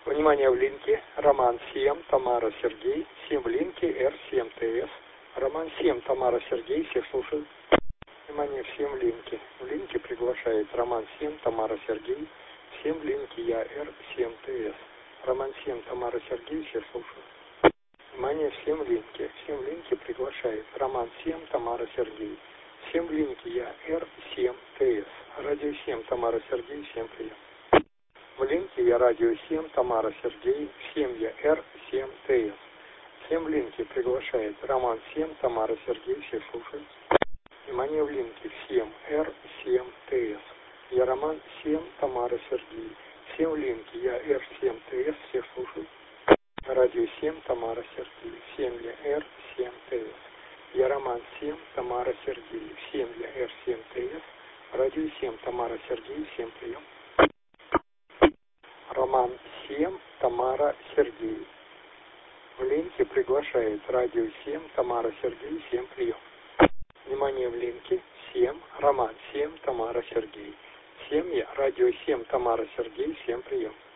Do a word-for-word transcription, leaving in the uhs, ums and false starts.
Внимание, в линке Роман семь, Тамара Сергей, семь в линке Р семь Т С. Роман семь, Тамара Сергей, всех слушаю. Внимание, всем в линке. В линке приглашает Роман семь, Тамара Сергей, семь в линке я Р семь Т С. Роман семь, Тамара Сергей, всех слушаю. Внимание, всем в линке. Всем в линке приглашает Роман семь, Тамара Сергей, семь в линке я Р семь Т С. Радио семь, Тамара Сергей, всем прием. В линке я радио семь, Тамара Сергей, семь я Р семь Т С. Всем в линке приглашает Роман семь, Тамара Сергей, всех слушаю. Внимание, в линке всем Р семь Т С. Я Роман семь, Тамара Сергей. Всем в линке я Р семь Т С, всех слушаю. Радио семь, Тамара Сергей, семь я Р семь Т С. Я Роман семь, Тамара Сергей, семь я Р семь Т С. Радио семь, Тамара Сергей, всем прием. Роман семь, Тамара Сергей. В линке приглашает радио семь, Тамара Сергей, всем прием. Внимание, в линке семь, Роман семь, Тамара Сергей. семь я, радио семь, Тамара Сергей, всем прием.